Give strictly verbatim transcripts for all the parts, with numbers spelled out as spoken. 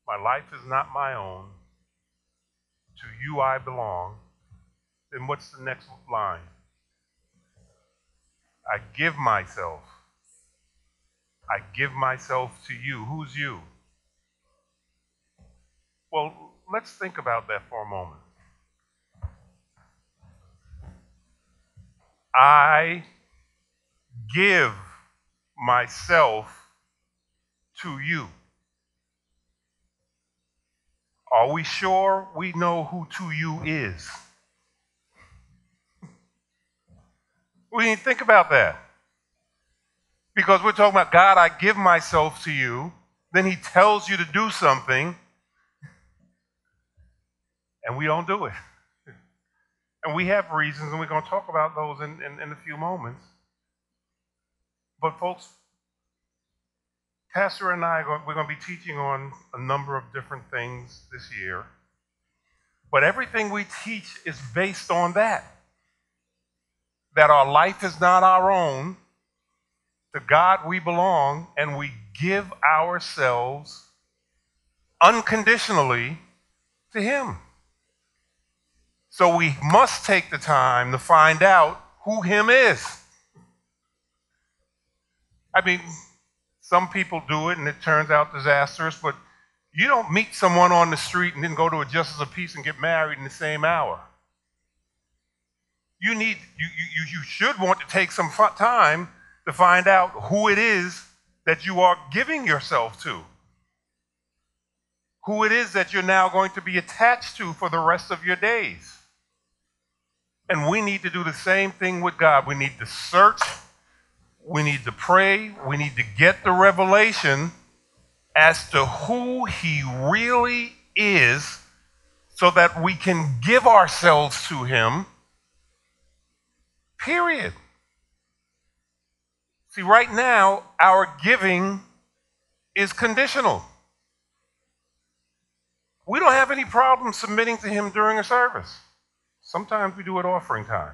My life is not my own. To you I belong. Then what's the next line? I give myself. I give myself to you. Who's you? Well, let's think about that for a moment. I give myself to you. Are we sure we know who to you is? We need to think about that. Because we're talking about, God, I give myself to you. Then he tells you to do something, and we don't do it. And we have reasons, and we're going to talk about those in, in, in a few moments. But folks, Pastor and I, we're going to be teaching on a number of different things this year. But everything we teach is based on that. That our life is not our own. To God we belong, and we give ourselves unconditionally to him. So we must take the time to find out who him is. I mean, some people do it and it turns out disastrous, but you don't meet someone on the street and then go to a justice of peace and get married in the same hour. You need, you, you, you should want to take some time to find out who it is that you are giving yourself to. Who it is that you're now going to be attached to for the rest of your days. And we need to do the same thing with God. We need to search. We need to pray. We need to get the revelation as to who he really is so that we can give ourselves to him. Period. See, right now, our giving is conditional. We don't have any problem submitting to him during a service. Sometimes we do it offering time.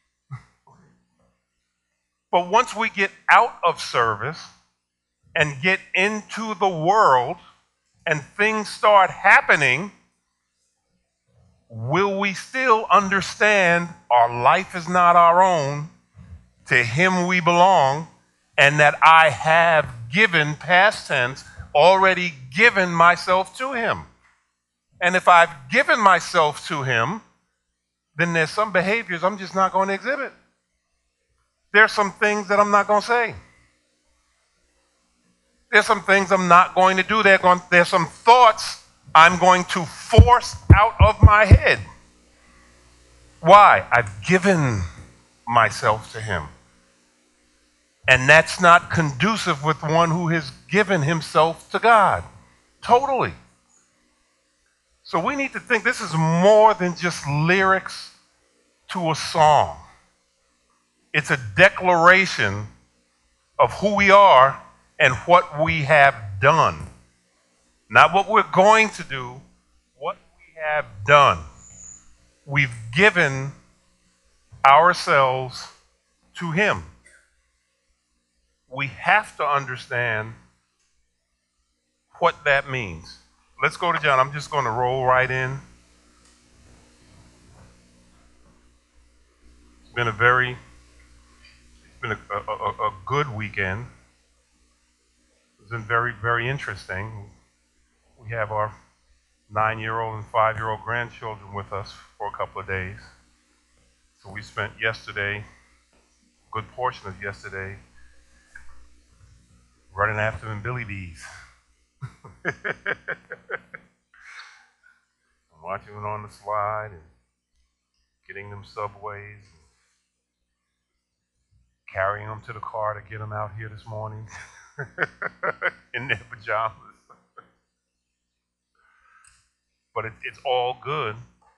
But once we get out of service and get into the world and things start happening, will we still understand our life is not our own, to him we belong, and that I have given, past tense, already given myself to him? And if I've given myself to him, then there's some behaviors I'm just not going to exhibit. There's some things that I'm not going to say. There's some things I'm not going to do. There's some thoughts I'm going to force out of my head. Why? I've given myself to him. And that's not conducive with one who has given himself to God. Totally. So we need to think this is more than just lyrics to a song. It's a declaration of who we are and what we have done. Not what we're going to do, what we have done. We've given ourselves to him. We have to understand what that means. Let's go to John. I'm just going to roll right in. It's been a very, it's been a, a, a, a good weekend. It's been very, very interesting. We have our nine-year-old and five-year-old grandchildren with us for a couple of days. So we spent yesterday, a good portion of yesterday, running after them Billy Bees. Watching them on the slide and getting them subways, and carrying them to the car to get them out here this morning in their pajamas. But it, it's all good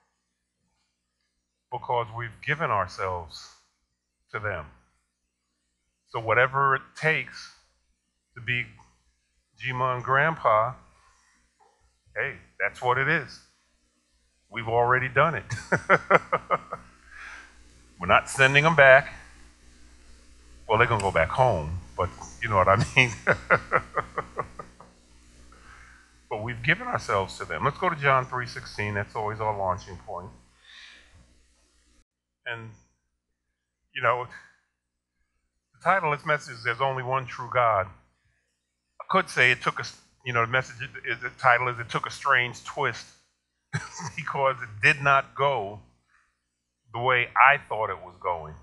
because we've given ourselves to them. So whatever it takes to be G-Ma and Grandpa, hey, that's what it is. We've already done it. We're not sending them back. Well, they're going to go back home, but you know what I mean. but we've given ourselves to them. Let's go to John three sixteen. That's always our launching point. And, you know, the title of this message is There's Only One True God. I could say it took a, you know, the message, is, the title is It Took a Strange Twist because it did not go the way I thought it was going.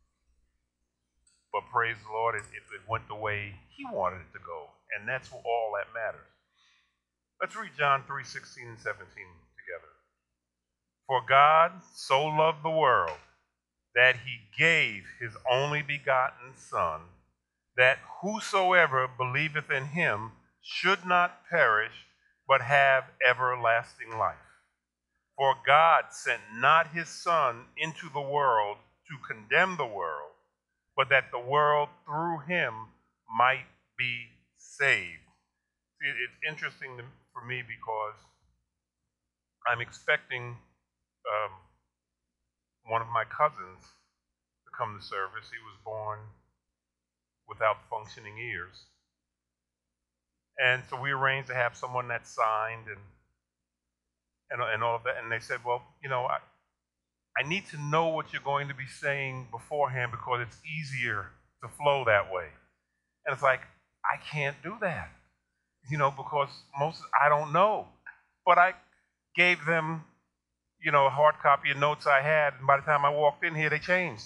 But praise the Lord, it, it went the way He wanted it to go. And that's all that matters. Let's read John three sixteen and seventeen together. For God so loved the world that He gave His only begotten Son, that whosoever believeth in Him should not perish, but have everlasting life. For God sent not His Son into the world to condemn the world, but that the world through Him might be saved. See, it's interesting to, for me because I'm expecting um, one of my cousins to come to service. He was born without functioning ears. And so we arranged to have someone that signed and and, and all of that. And they said, well, you know, I, I need to know what you're going to be saying beforehand because it's easier to flow that way. And it's like, I can't do that, you know, because most, I don't know. But I gave them, you know, a hard copy of notes I had, and by the time I walked in here, they changed.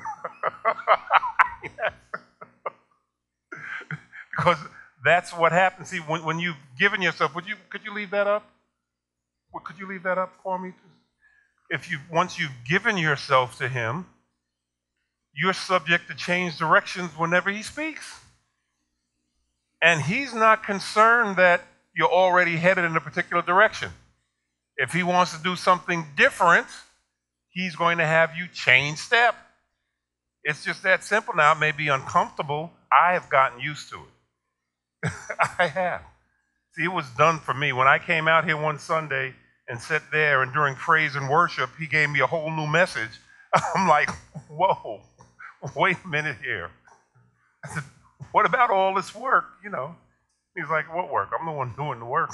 Because that's what happens. See, when, when you've given yourself, would you, could you leave that up? Could you leave that up for me? If you, once you've given yourself to Him, you're subject to change directions whenever He speaks. And He's not concerned that you're already headed in a particular direction. If He wants to do something different, He's going to have you change step. It's just that simple. Now, it may be uncomfortable. I have gotten used to it. I have. See, it was done for me. When I came out here one Sunday and sat there, and during praise and worship, He gave me a whole new message. I'm like, whoa, wait a minute here. I said, what about all this work, you know? He's like, what work? I'm the one doing the work.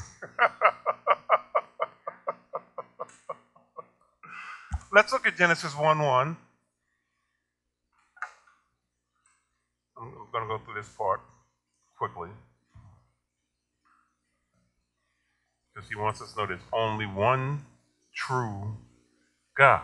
Let's look at Genesis one one. I'm going to go through this part quickly, because He wants us to know there's only one true God.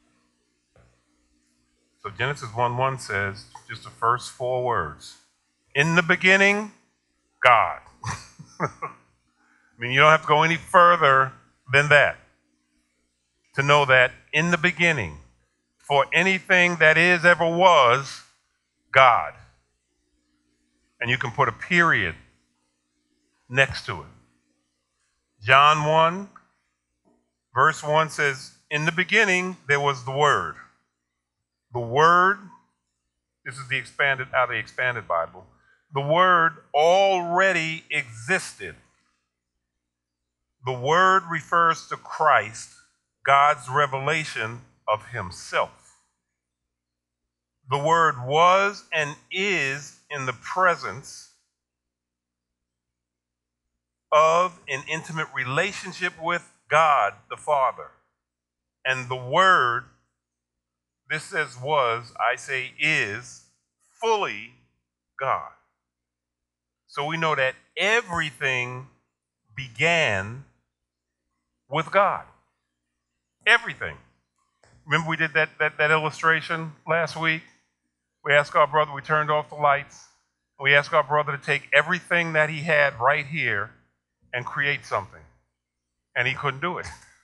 So Genesis one one says, just the first four words, in the beginning, God. I mean, you don't have to go any further than that to know that in the beginning, for anything that is, ever was, God. And you can put a period next to it. John one, verse one says, in the beginning, there was the Word. The Word, this is the expanded, out of the expanded Bible, the Word already existed. The Word refers to Christ, God's revelation of Himself. The Word was and is in the presence of an intimate relationship with God the Father. And the Word, this says was, I say is, fully God. So we know that everything began with God. Everything. Remember we did that, that, that illustration last week? We asked our brother, we turned off the lights, and we asked our brother to take everything that he had right here and create something. And he couldn't do it.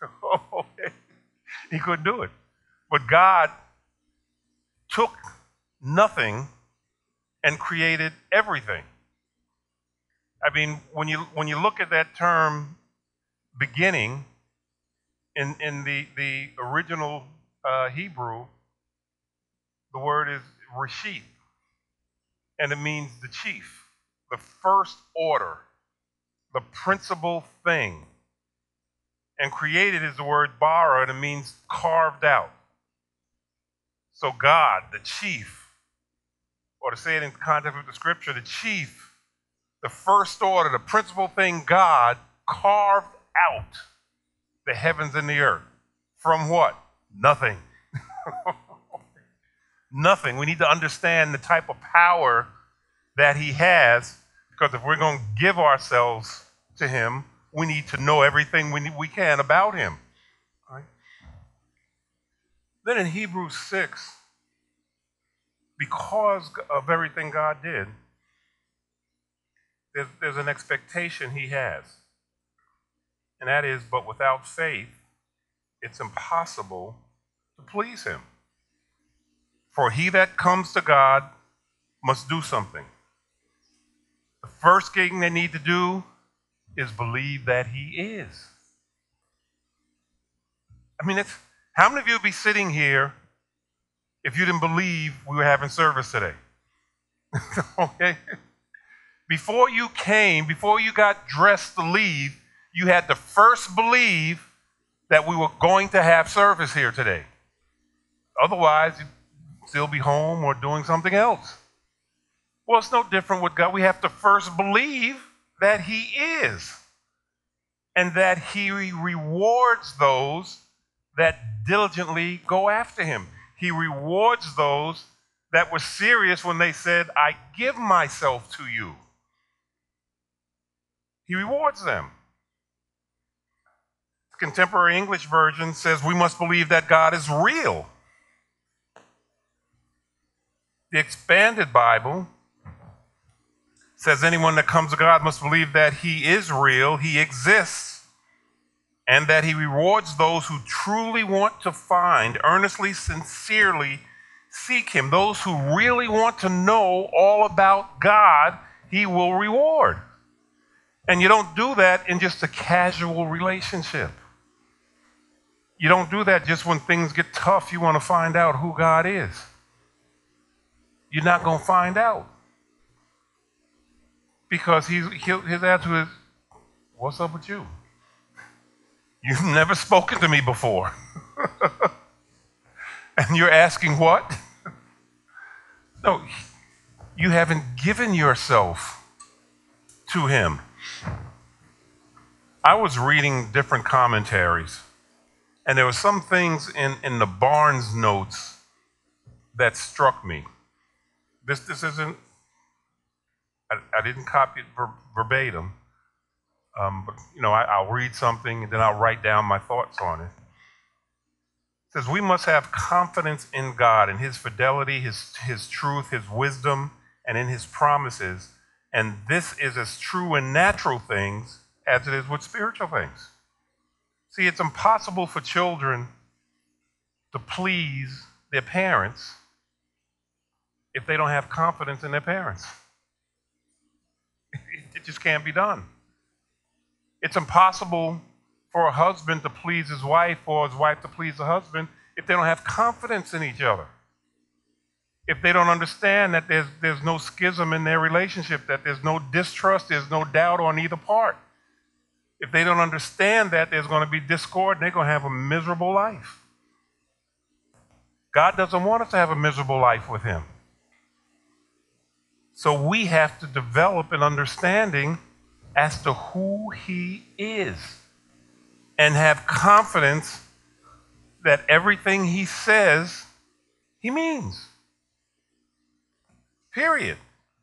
He couldn't do it. But God took nothing and created everything. I mean, when you when you look at that term beginning in, in the, the original uh, Hebrew, the word is reshith, and it means the chief, the first order, the principal thing. And created is the word bara, and it means carved out. So God, the chief, or to say it in context with the scripture, the chief, the first order, the principal thing, God carved out the heavens and the earth. From what? Nothing. Nothing. We need to understand the type of power that he has, because if we're going to give ourselves to him, we need to know everything we, we can about him. All right? Then in Hebrews six, because of everything God did, there's, there's an expectation he has. And that is, but without faith, it's impossible to please him. For he that comes to God must do something. The first thing they need to do is believe that he is. I mean, it's, how many of you would be sitting here if you didn't believe we were having service today? Okay? Before you came, before you got dressed to leave, you had to first believe that we were going to have service here today. Otherwise, you'd still be home or doing something else. Well, it's no different with God. We have to first believe that he is, and that he rewards those that diligently go after him. He rewards those that were serious when they said, I give myself to you. He rewards them. The Contemporary English Version says we must believe that God is real. The Expanded Bible says anyone that comes to God must believe that he is real, he exists, and that he rewards those who truly want to find, earnestly, sincerely seek him. Those who really want to know all about God, he will reward. And you don't do that in just a casual relationship. You don't do that just when things get tough, you want to find out who God is. You're not going to find out. Because he's, his attitude is, what's up with you? You've never spoken to me before. And you're asking what? No, you haven't given yourself to him. I was reading different commentaries, and there were some things in, in the Barnes notes that struck me. This, this isn't, I, I didn't copy it ver, verbatim, um, but you know, I, I'll read something and then I'll write down my thoughts on it. It says, we must have confidence in God, in his fidelity, his, his truth, his wisdom, and in his promises. And this is as true in natural things as it is with spiritual things. See, it's impossible for children to please their parents if they don't have confidence in their parents. It just can't be done. It's impossible for a husband to please his wife or his wife to please the husband if they don't have confidence in each other. If they don't understand that there's, there's no schism in their relationship, that there's no distrust, there's no doubt on either part. If they don't understand that there's going to be discord, they're going to have a miserable life. God doesn't want us to have a miserable life with him. So we have to develop an understanding as to who he is and have confidence that everything he says, he means. Period.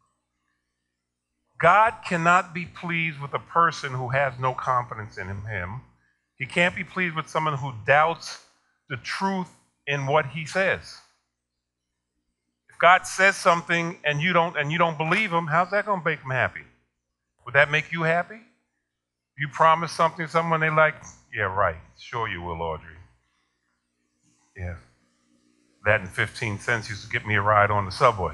God cannot be pleased with a person who has no confidence in him. He can't be pleased with someone who doubts the truth in what he says. If God says something and you don't and you don't believe him, how's that going to make him happy? Would that make you happy? You promise something to someone, they like, yeah, right. Sure you will, Audrey. Yeah. That and fifteen cents used to get me a ride on the subway.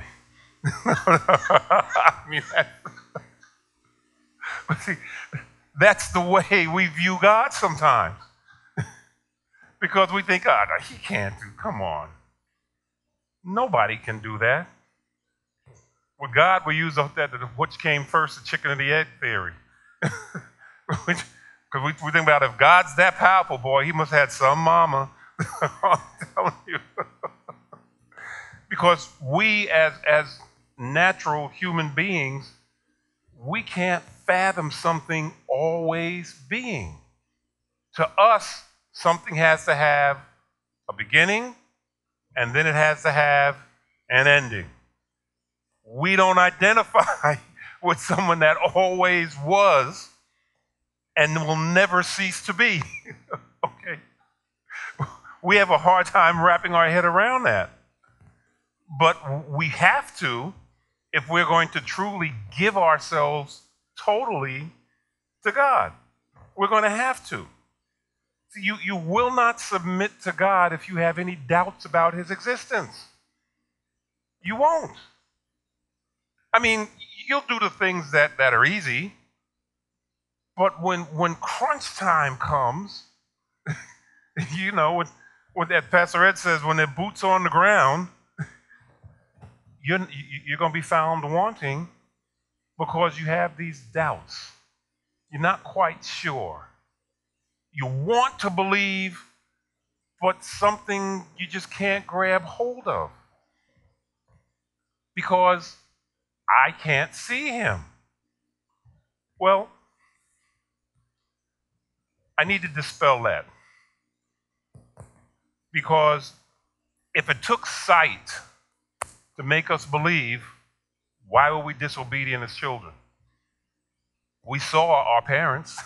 I mean, that, but see, that's the way we view God sometimes. Because we think, God, oh, he can't do, come on. Nobody can do that. With God, we use that, which came first, the chicken or the egg theory. Because we, we think about if God's that powerful, boy, he must have had some mama. I'm telling you. Because we, as, as natural human beings, we can't fathom something always being. To us, something has to have a beginning, and then it has to have an ending. We don't identify with someone that always was and will never cease to be. Okay? We have a hard time wrapping our head around that. But we have to if we're going to truly give ourselves totally to God. We're going to have to. See, you, you will not submit to God if you have any doubts about his existence. You won't. I mean, you'll do the things that, that are easy, but when when crunch time comes, you know, what, what that Pastor Ed says, when their boots on the ground, you're, you're going to be found wanting because you have these doubts. You're not quite sure. You want to believe, but something you just can't grab hold of because I can't see him. Well, I need to dispel that because if it took sight to make us believe, why were we disobedient as children? We saw our parents.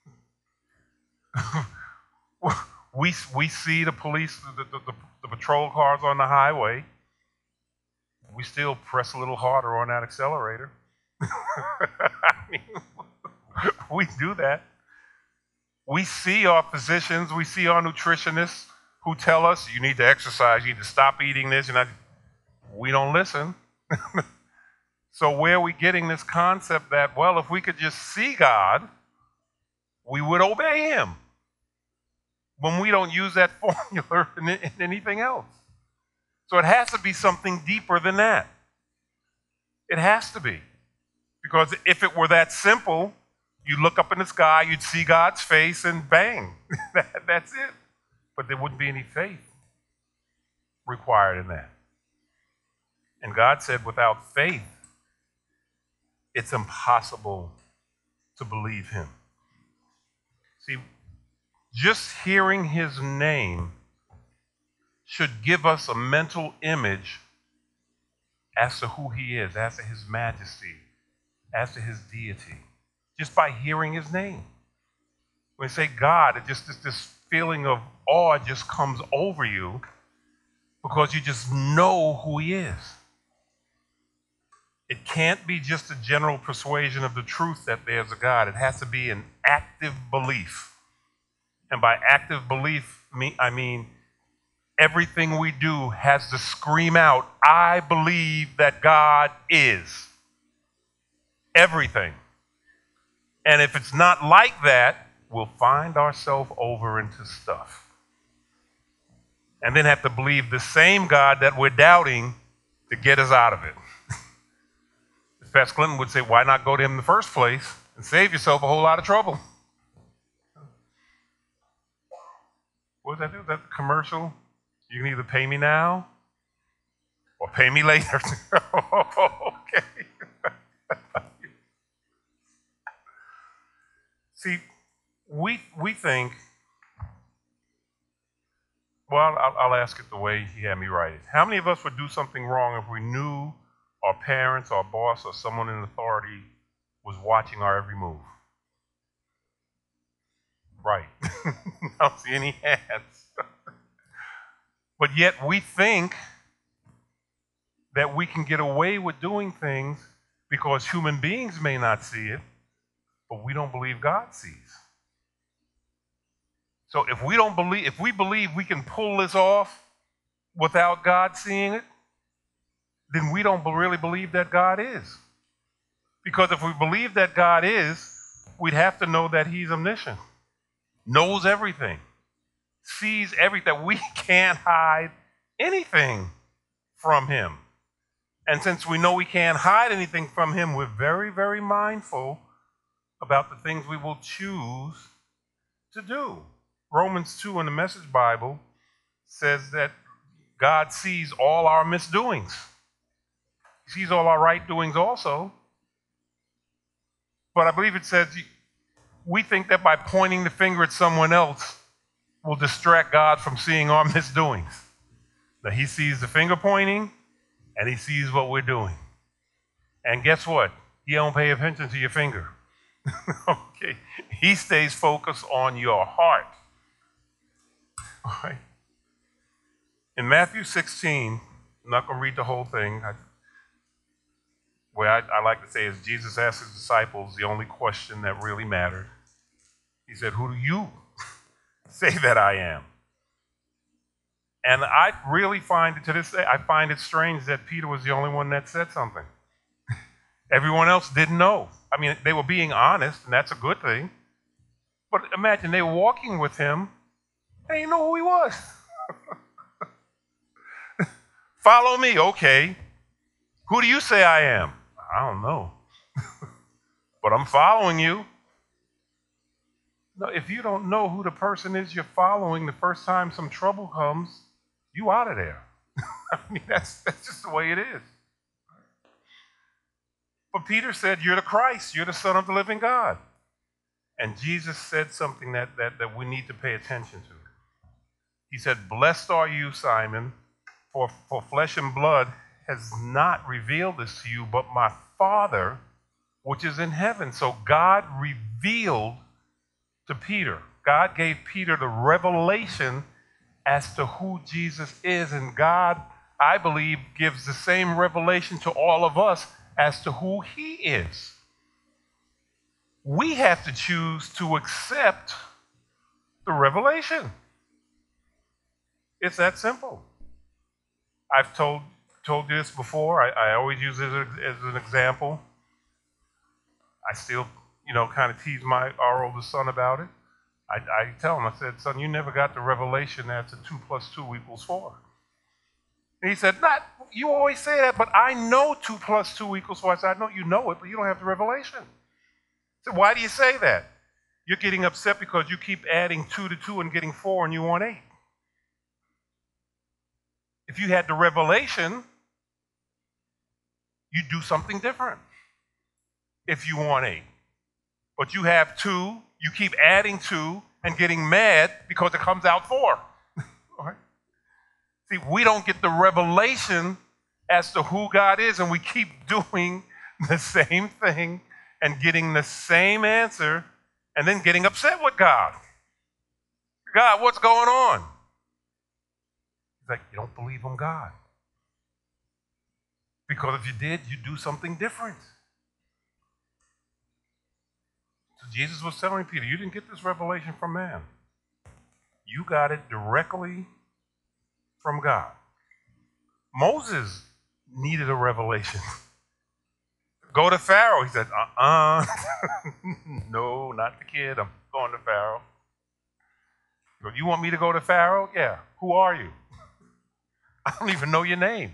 we, we see the police, the, the, the, the patrol cars on the highway. We still press a little harder on that accelerator. I mean, we do that. We see our physicians, we see our nutritionists who tell us, you need to exercise, you need to stop eating this. And I, we don't listen. So where are we getting this concept that, well, if we could just see God, we would obey him, when we don't use that formula in, in anything else? So it has to be something deeper than that. It has to be. Because if it were that simple, you look up in the sky, you'd see God's face, and bang, that, that's it. But there wouldn't be any faith required in that. And God said, without faith, it's impossible to believe him. See, just hearing his name should give us a mental image as to who he is, as to his majesty, as to his deity, just by hearing his name. When you say God, it just this, this feeling of awe just comes over you because you just know who he is. It can't be just a general persuasion of the truth that there's a God. It has to be an active belief. And by active belief, I mean everything we do has to scream out, I believe that God is. Everything. And if it's not like that, we'll find ourselves over into stuff. And then have to believe the same God that we're doubting to get us out of it. Pastor Clinton would say, why not go to him in the first place and save yourself a whole lot of trouble? What does that do? That commercial? You can either pay me now or pay me later. Okay. See, we we think, well, I'll, I'll ask it the way he had me write it. How many of us would do something wrong if we knew our parents, our boss, or someone in authority was watching our every move? Right. I don't see any hands. But yet we think that we can get away with doing things because human beings may not see it, but we don't believe God sees. So if we don't believe, if we believe we can pull this off without God seeing it, then we don't really believe that God is. Because if we believe that God is, we'd have to know that he's omniscient, knows everything, sees everything. We can't hide anything from him. And since we know we can't hide anything from him, we're very, very mindful about the things we will choose to do. Romans two in the Message Bible says that God sees all our misdoings. He sees all our right doings also. But I believe it says we think that by pointing the finger at someone else will distract God from seeing our misdoings. Now, he sees the finger pointing, and he sees what we're doing. And guess what? He don't pay attention to your finger. Okay? He stays focused on your heart. All right? In Matthew sixteen, I'm not going to read the whole thing. I, what I, I like to say is Jesus asked his disciples the only question that really mattered. He said, "Who do you say that I am?" And I really find it, to this day, I find it strange that Peter was the only one that said something. Everyone else didn't know. I mean, they were being honest, and that's a good thing. But imagine, they were walking with him. They didn't know who he was. Follow me, okay. Who do you say I am? I don't know. But I'm following you. No, if you don't know who the person is you're following the first time some trouble comes, you out of there. I mean, that's, that's just the way it is. But Peter said, "You're the Christ. You're the Son of the living God." And Jesus said something that, that, that we need to pay attention to. He said, "Blessed are you, Simon, for, for flesh and blood has not revealed this to you, but my Father, which is in heaven." So God revealed to Peter. God gave Peter the revelation as to who Jesus is. And God, I believe, gives the same revelation to all of us as to who he is. We have to choose to accept the revelation. It's that simple. I've told told you this before. I, I always use it as, as an example. I still, you know, kind of tease my our oldest son about it. I, I tell him, I said, "Son, you never got the revelation that to two plus two equals four." And he said, "Not, you always say that, but I know two plus two equals four." I said, "I know you know it, but you don't have the revelation." I said, "Why do you say that?" "You're getting upset because you keep adding two to two and getting four and you want eight. If you had the revelation, you'd do something different if you want eight. But you have two, you keep adding two and getting mad because it comes out four." All right? See, we don't get the revelation as to who God is, and we keep doing the same thing and getting the same answer and then getting upset with God. "God, what's going on?" He's like, "You don't believe I'm God. Because if you did, you'd do something different." So Jesus was telling Peter, you didn't get this revelation from man. You got it directly from God. Moses needed a revelation. "Go to Pharaoh." He said, uh-uh. "No, not the kid. I'm going to Pharaoh." He goes, "You want me to go to Pharaoh?" "Yeah." "Who are you?" "I don't even know your name."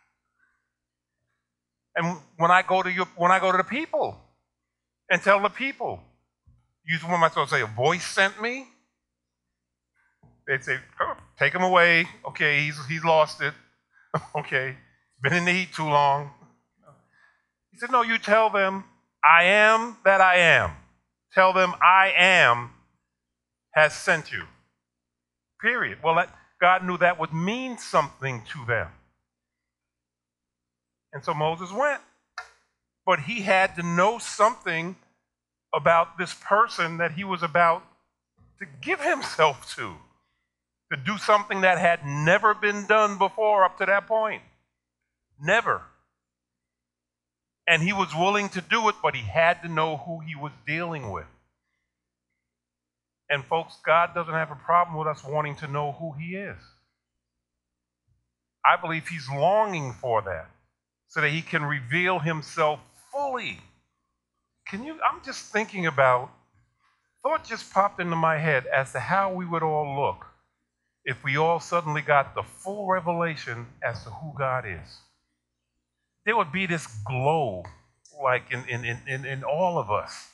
And when I go to your, when I go to the people and tell the people, you, what am I supposed to say? A voice sent me? They'd say, "Oh, take him away. Okay, he's he's lost it. Okay, been in the heat too long." He said, "No, you tell them, I am that I am. Tell them I am has sent you." Period. Well, that, God knew that would mean something to them. And so Moses went. But he had to know something about this person that he was about to give himself to, to do something that had never been done before up to that point. Never. And he was willing to do it, but he had to know who he was dealing with. And folks, God doesn't have a problem with us wanting to know who he is. I believe he's longing for that so that he can reveal himself fully. Can you, I'm just thinking about, thought just popped into my head as to how we would all look if we all suddenly got the full revelation as to who God is. There would be this glow like in, in, in, in all of us.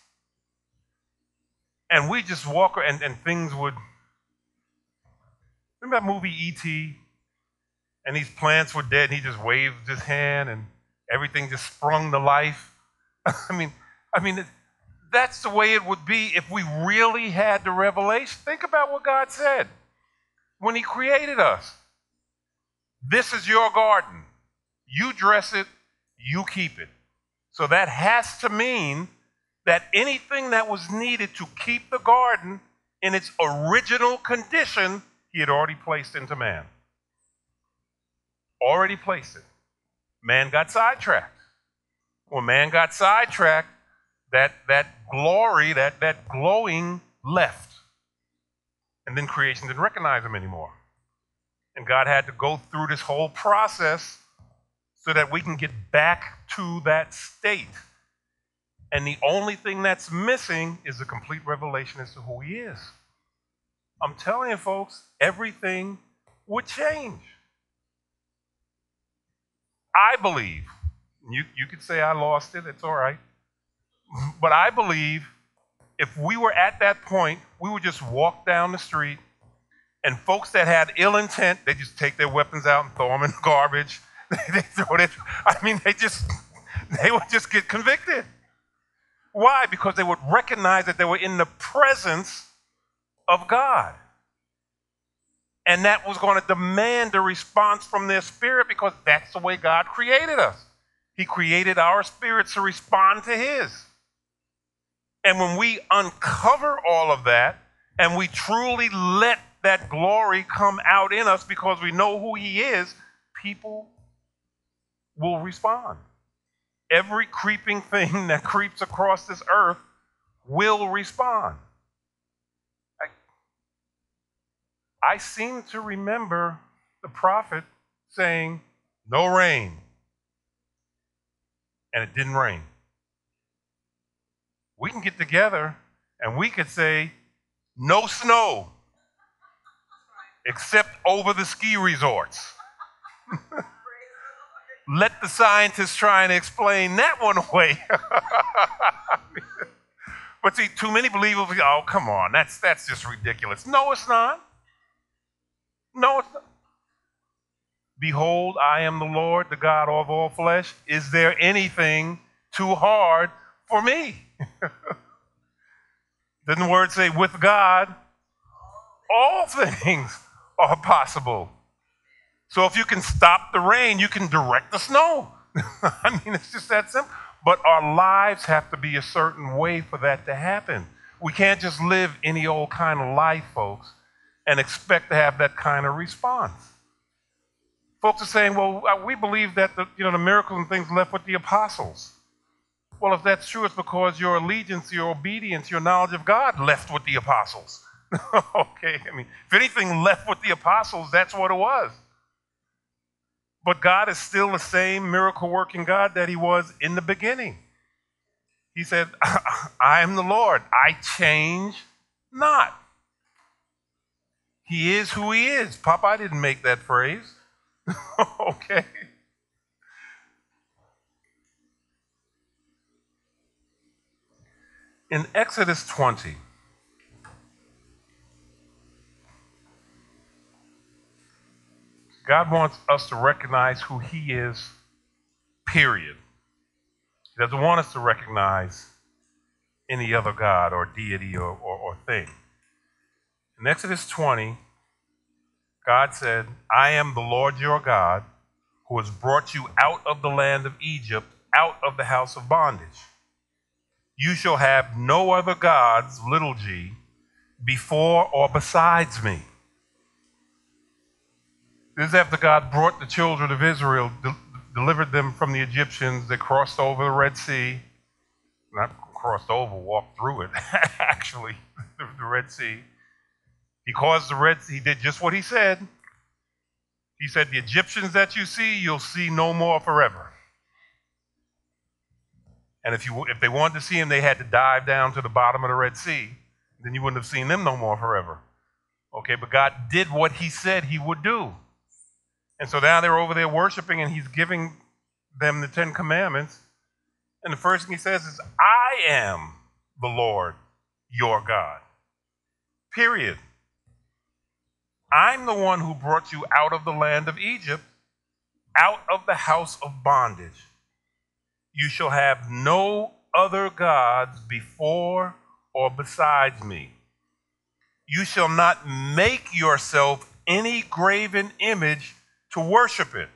And we just walk, and, and things would, remember that movie E T? And these plants were dead, and he just waved his hand, and everything just sprung to life. I mean, I mean, That's the way it would be if we really had the revelation. Think about what God said when he created us. This is your garden. You dress it, you keep it. So that has to mean that anything that was needed to keep the garden in its original condition, he had already placed into man. Already placed it. Man got sidetracked. When man got sidetracked, that, that glory, that, that glowing left. And then creation didn't recognize him anymore. And God had to go through this whole process so that we can get back to that state. And the only thing that's missing is a complete revelation as to who he is. I'm telling you, folks, everything would change. I believe, you, you could say I lost it, it's all right. But I believe if we were at that point, we would just walk down the street, and folks that had ill intent, they just take their weapons out and throw them in the garbage. they throw it, I mean, they just, they would just get convicted. Why? Because they would recognize that they were in the presence of God. And that was going to demand a response from their spirit, because that's the way God created us. He created our spirits to respond to his. And when we uncover all of that and we truly let that glory come out in us because we know who he is, people will respond. Every creeping thing that creeps across this earth will respond. I, I seem to remember the prophet saying, no rain. And it didn't rain. We can get together and we could say, no snow, except over the ski resorts. Let the scientists try and explain that one away. But see, too many believers, oh, come on, that's, that's just ridiculous. No, it's not. No, it's not. Behold, I am the Lord, the God of all flesh. Is there anything too hard for me? Doesn't the word say, with God, all things are possible? So if you can stop the rain, you can direct the snow. I mean, it's just that simple. But our lives have to be a certain way for that to happen. We can't just live any old kind of life, folks, and expect to have that kind of response. Folks are saying, well, we believe that the, you know, the miracles and things left with the apostles. Well, if that's true, it's because your allegiance, your obedience, your knowledge of God left with the apostles. Okay, I mean, if anything left with the apostles, that's what it was. But God is still the same miracle-working God that he was in the beginning. He said, I am the Lord. I change not. He is who he is. Popeye didn't make that phrase. Okay. In Exodus twenty, God wants us to recognize who he is, period. He doesn't want us to recognize any other God or deity or, or, or thing. In Exodus twenty, God said, I am the Lord your God, who has brought you out of the land of Egypt, out of the house of bondage. You shall have no other gods, little g, before or besides me. This is after God brought the children of Israel, de- delivered them from the Egyptians. They crossed over the Red Sea. Not crossed over, walked through it, actually, the Red Sea. He caused the Red Sea, he did just what he said. He said, the Egyptians that you see, you'll see no more forever. And if you if they wanted to see him, they had to dive down to the bottom of the Red Sea. Then you wouldn't have seen them no more forever. Okay, but God did what he said he would do. And so now they're over there worshiping, and he's giving them the Ten Commandments. And the first thing he says is, I am the Lord your God. Period. I'm the one who brought you out of the land of Egypt, out of the house of bondage. You shall have no other gods before or besides me. You shall not make yourself any graven image to worship it.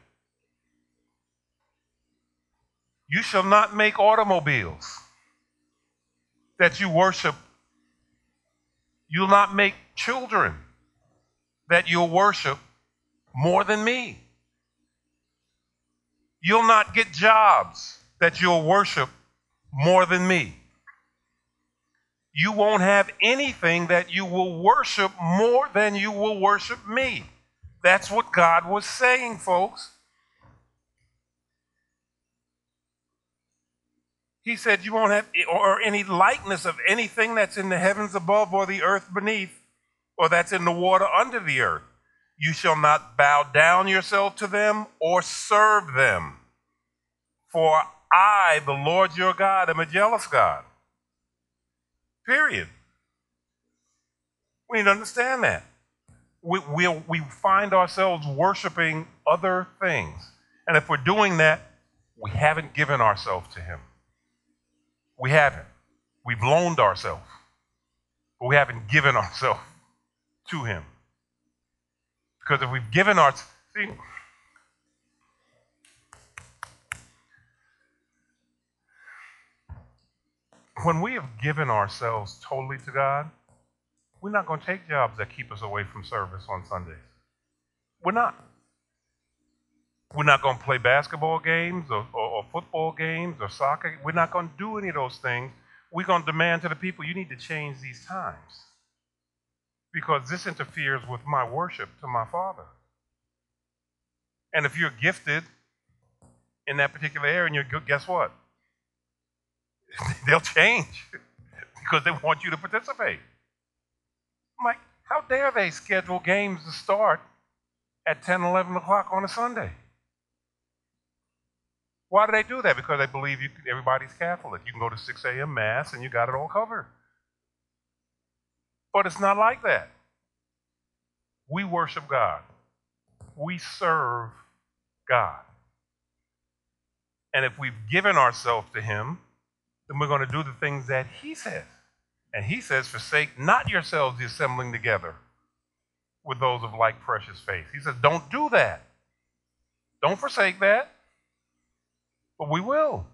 You shall not make automobiles that you worship. You'll not make children that you'll worship more than me. You'll not get jobs that you'll worship more than me. You won't have anything that you will worship more than you will worship me. That's what God was saying, folks. He said you won't have or any likeness of anything that's in the heavens above or the earth beneath or that's in the water under the earth. You shall not bow down yourself to them or serve them. For I, the Lord your God, am a jealous God. Period. We need to understand that. We, we, we find ourselves worshiping other things. And if we're doing that, we haven't given ourselves to him. We haven't. We've loaned ourselves. But we haven't given ourselves to him. Because if we've given our, see, when we have given ourselves totally to God, we're not going to take jobs that keep us away from service on Sundays. We're not. We're not going to play basketball games or, or, or football games or soccer. We're not going to do any of those things. We're going to demand to the people, you need to change these times. Because this interferes with my worship to my Father. And if you're gifted in that particular area and you're good, guess what? They'll change because they want you to participate. I'm like, how dare they schedule games to start at ten, eleven o'clock on a Sunday? Why do they do that? Because they believe you, everybody's Catholic. You can go to six a.m. Mass and you got it all covered. But it's not like that. We worship God. We serve God. And if we've given ourselves to him, then we're going to do the things that he says. And he says, forsake not yourselves the assembling together with those of like precious faith. He says, don't do that. Don't forsake that. But we will.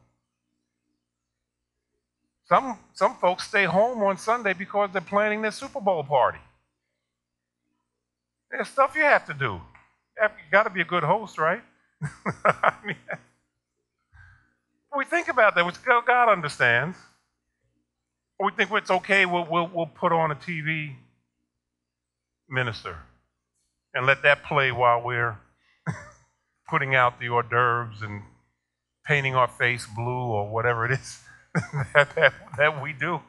Some, some folks stay home on Sunday because they're planning their Super Bowl party. There's stuff you have to do. You got to be a good host, right? I mean, we think about that, which God understands. We think it's okay, we'll, we'll, we'll put on a T V minister and let that play while we're putting out the hors d'oeuvres and painting our face blue or whatever it is that, that, that we do.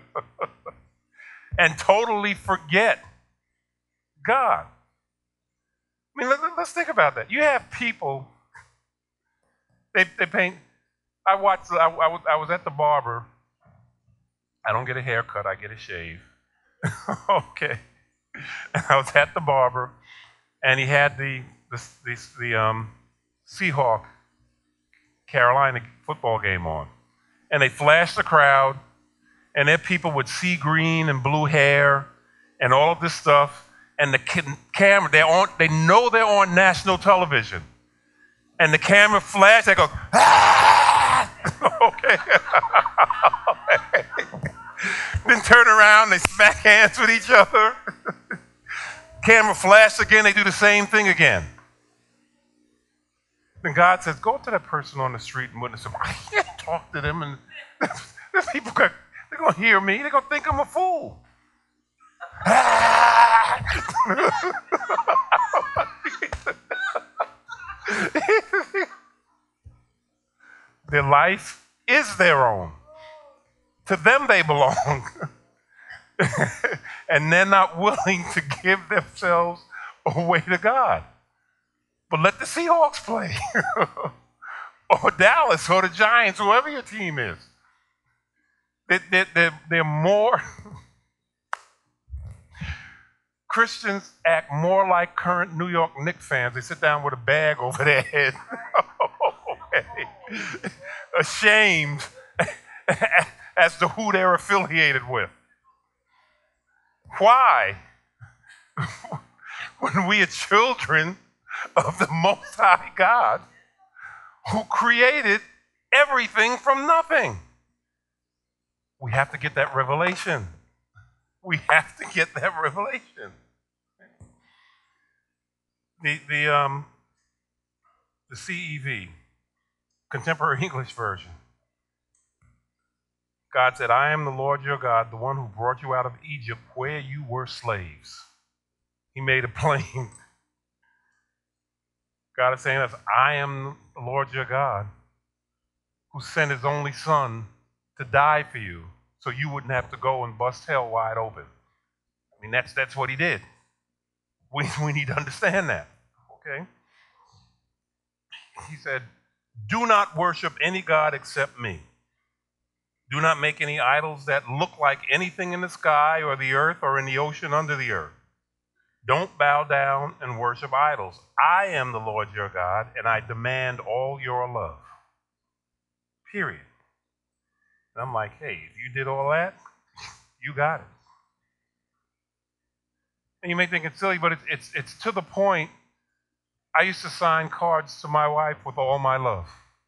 And totally forget God. I mean, let, let's think about that. You have people, they, they paint, I watched, I, I, was, I was at the barber. I don't get a haircut, I get a shave. Okay. I was at the barber, and he had the, the, the, the um, Seahawk Carolina football game on. And they flashed the crowd, and there people with sea green and blue hair and all of this stuff. And the camera, they're on, they know they're on national television. And the camera flashed, they go, ah! Okay. Then turn around, they smack hands with each other. Camera flash again, they do the same thing again. Then God says, go to that person on the street and witness them. I can't talk to them, and these people, they're going to hear me. They're going to think I'm a fool. Their life is their own. To them they belong. And they're not willing to give themselves away to God. But let the Seahawks play. Or Dallas, or the Giants, whoever your team is. They, they, they're, they're more... Christians act more like current New York Knicks fans. They sit down with a bag over their head. Ashamed. as to who they're affiliated with. Why? When we are children of the Most High God who created everything from nothing. We have to get that revelation. We have to get that revelation. The, the, um, the C E V, Contemporary English Version. God said, I am the Lord your God, the one who brought you out of Egypt where you were slaves. He made it plain. God is saying this, I am the Lord your God who sent his only son to die for you so you wouldn't have to go and bust hell wide open. I mean, that's, that's what he did. We, we need to understand that, okay? He said, do not worship any God except me. Do not make any idols that look like anything in the sky or the earth or in the ocean under the earth. Don't bow down and worship idols. I am the Lord your God, and I demand all your love. Period. And I'm like, hey, if you did all that, you got it. And you may think it's silly, but it's, it's, it's to the point. I used to sign cards to my wife with all my love.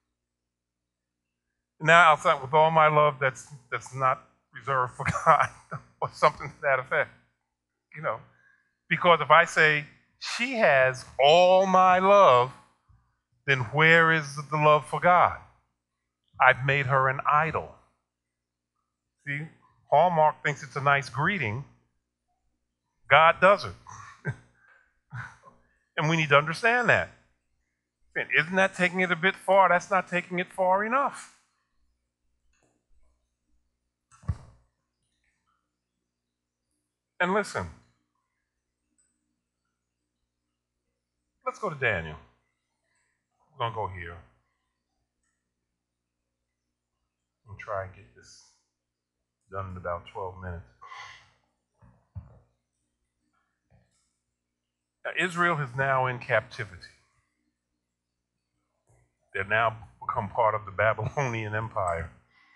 Now I'll sign with all my love that's, that's not reserved for God or something to that effect. You know, because if I say she has all my love, then where is the love for God? I've made her an idol. See, Hallmark thinks it's a nice greeting. God doesn't. And we need to understand that. Isn't that taking it a bit far? That's not taking it far enough. And listen, let's go to Daniel. We're going to go here and try and get this done in about twelve minutes. Now, Israel is now in captivity. They've now become part of the Babylonian Empire.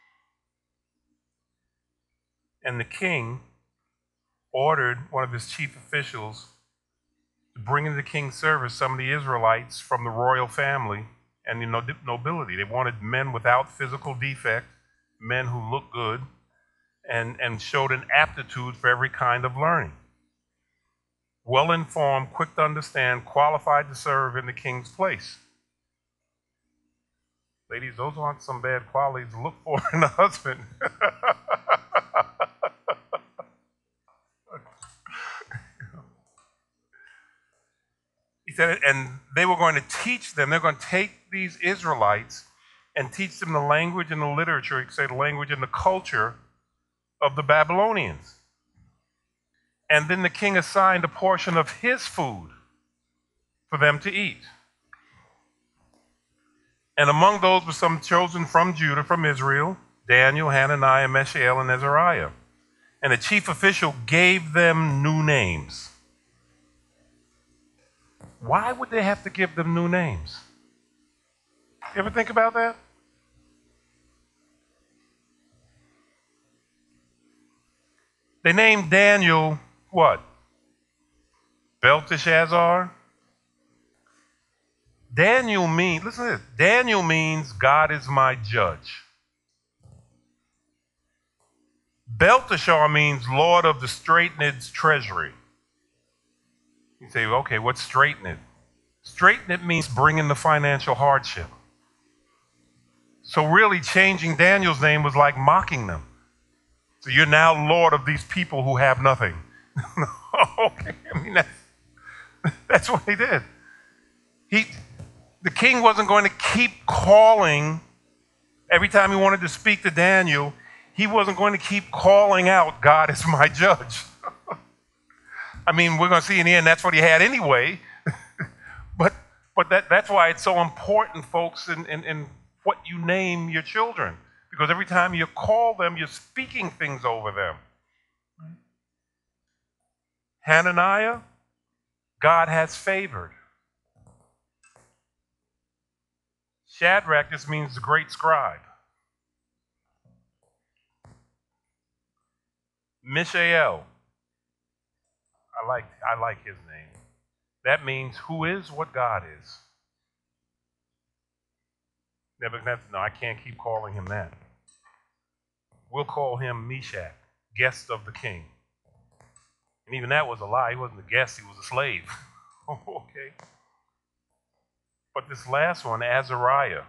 And the king ordered one of his chief officials to bring into the king's service some of the Israelites from the royal family and the nobility. They wanted men without physical defect, men who looked good, and, and showed an aptitude for every kind of learning. Well-informed, quick to understand, qualified to serve in the king's place. Ladies, those aren't some bad qualities to look for in a husband. He said, and they were going to teach them, they're going to take these Israelites and teach them the language and the literature, you could say the language and the culture of the Babylonians. And then the king assigned a portion of his food for them to eat. And among those were some chosen from Judah, from Israel, Daniel, Hananiah, Mishael, and Azariah. And the chief official gave them new names. Why would they have to give them new names? You ever think about that? They named Daniel what? Belteshazzar? Daniel means, listen to this, Daniel means God is my judge. Belteshazzar means Lord of the Straitened's treasury. You say, okay, what's straighten it? Straighten it means bringing the financial hardship. So really changing Daniel's name was like mocking them. So you're now Lord of these people who have nothing. Okay, I mean, that's, that's what he did. He, the king wasn't going to keep calling every time he wanted to speak to Daniel. He wasn't going to keep calling out, God is my judge. I mean, we're going to see in the end that's what he had anyway. but but that, that's why it's so important, folks, in, in, in what you name your children. Because every time you call them, you're speaking things over them. Hananiah, God has favored. Shadrach just means the great scribe. Mishael. I like, I like his name. That means who is what God is. Nebuchadnezzar, no, I can't keep calling him that. We'll call him Meshach, guest of the king. And even that was a lie. He wasn't a guest, he was a slave. Okay. But this last one, Azariah,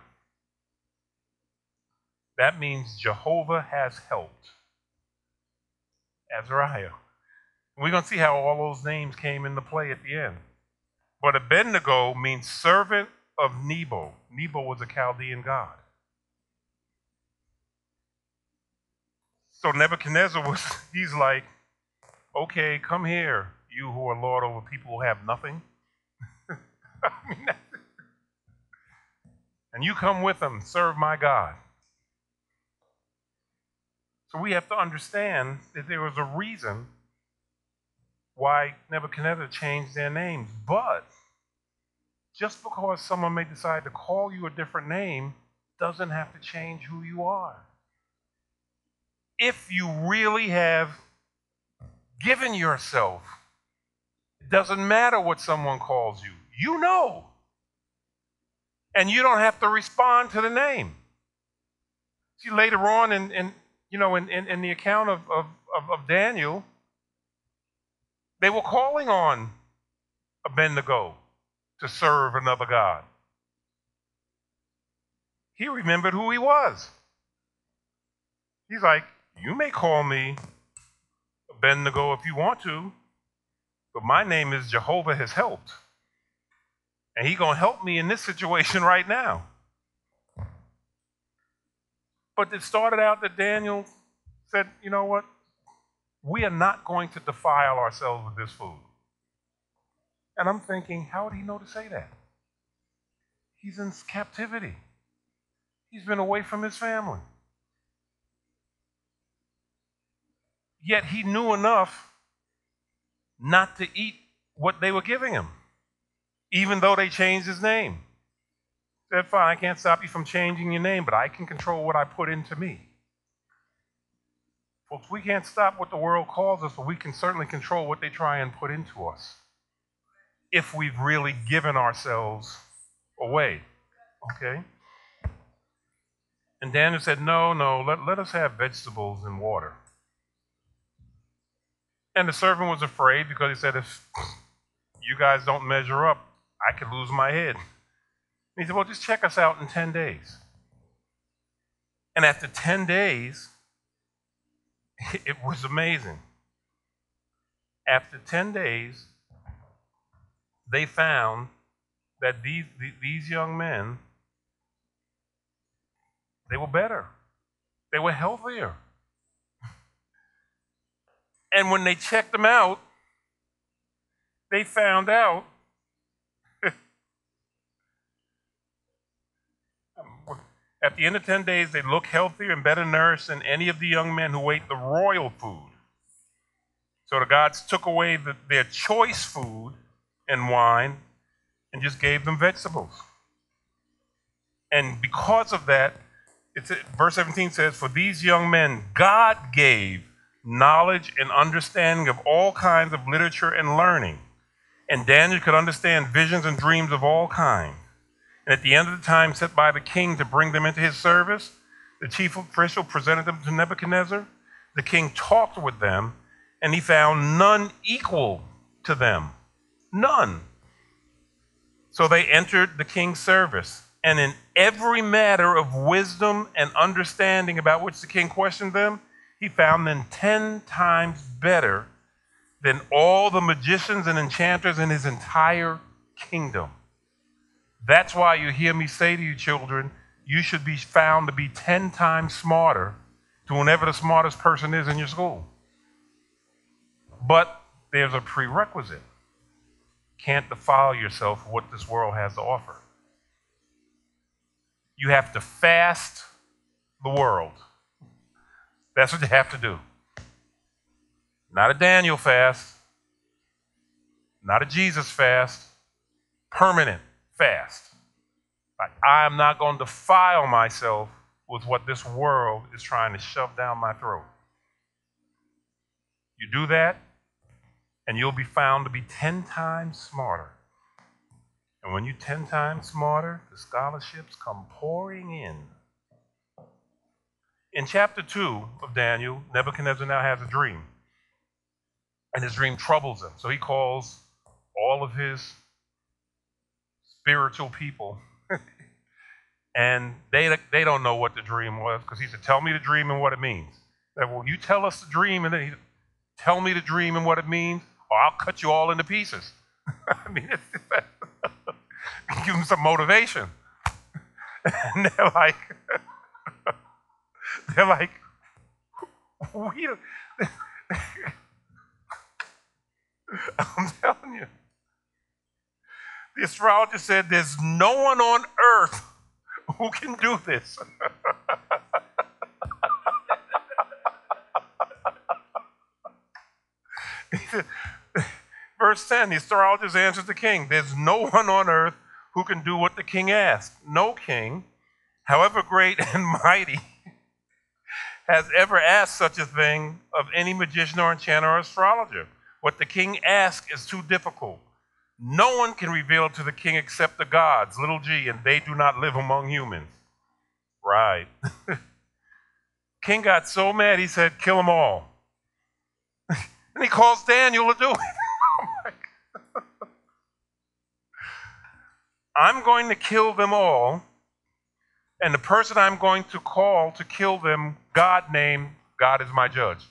that means Jehovah has helped. Azariah. And we're going to see how all those names came into play at the end. But Abednego means servant of Nebo. Nebo was a Chaldean god. So Nebuchadnezzar was, he's like, okay, come here, you who are lord over people who have nothing. I mean, that's it. And you come with them, serve my God. So we have to understand that there was a reason why Nebuchadnezzar changed their names. But just because someone may decide to call you a different name doesn't have to change who you are. If you really have given yourself, it doesn't matter what someone calls you. You know. And you don't have to respond to the name. See, later on in, in you know, in, in, in the account of, of, of, of Daniel, they were calling on Abednego to serve another god. He remembered who he was. He's like, you may call me Abednego if you want to, but my name is Jehovah has helped. And he's going to help me in this situation right now. But it started out that Daniel said, you know what? We are not going to defile ourselves with this food. And I'm thinking, how would he know to say that? He's in captivity. He's been away from his family. Yet he knew enough not to eat what they were giving him, even though they changed his name. Said, fine, I can't stop you from changing your name, but I can control what I put into me. Folks, we can't stop what the world calls us, but we can certainly control what they try and put into us if we've really given ourselves away. Okay? And Daniel said, no, no, let, let us have vegetables and water. And the servant was afraid because he said, if you guys don't measure up, I could lose my head. And he said, well, just check us out in ten days. And after ten days, it was amazing. After ten days, they found that these, these young men, they were better. They were healthier. And when they checked them out, they found out at the end of ten days, they look healthier and better nourished than any of the young men who ate the royal food. So the gods took away the, their choice food and wine and just gave them vegetables. And because of that, it's, verse seventeen says, for these young men, God gave knowledge and understanding of all kinds of literature and learning. And Daniel could understand visions and dreams of all kinds. And at the end of the time set by the king to bring them into his service, the chief official presented them to Nebuchadnezzar. The king talked with them, and he found none equal to them. None. So they entered the king's service. And in every matter of wisdom and understanding about which the king questioned them, he found them ten times better than all the magicians and enchanters in his entire kingdom. That's why you hear me say to you, children, you should be found to be ten times smarter to whoever the smartest person is in your school. But there's a prerequisite. Can't defile yourself with what this world has to offer. You have to fast the world. That's what you have to do. Not a Daniel fast, not a Jesus fast, permanent fast. Like, I am not going to defile myself with what this world is trying to shove down my throat. You do that, and you'll be found to be ten times smarter. And when you're ten times smarter, the scholarships come pouring in. In chapter two of Daniel, Nebuchadnezzar now has a dream. And his dream troubles him. So he calls all of his spiritual people. And they, they don't know what the dream was, because he said, tell me the dream and what it means. They said, well, you tell us the dream, and then he said, tell me the dream and what it means, or I'll cut you all into pieces. I mean, it's, it's, give them some motivation. And they're like, they're like, we don't, I'm telling you. The astrologer said there's no one on earth who can do this. Verse ten, the astrologers answered the king, there's no one on earth who can do what the king asked. No king, however great and mighty, has ever asked such a thing of any magician or enchanter or astrologer. What the king asks is too difficult. No one can reveal it to the king except the gods, little g, and they do not live among humans. Right. King got so mad, he said, kill them all. And he calls Daniel to do it. I'm going to kill them all, and the person I'm going to call to kill them, God named, God is my judge.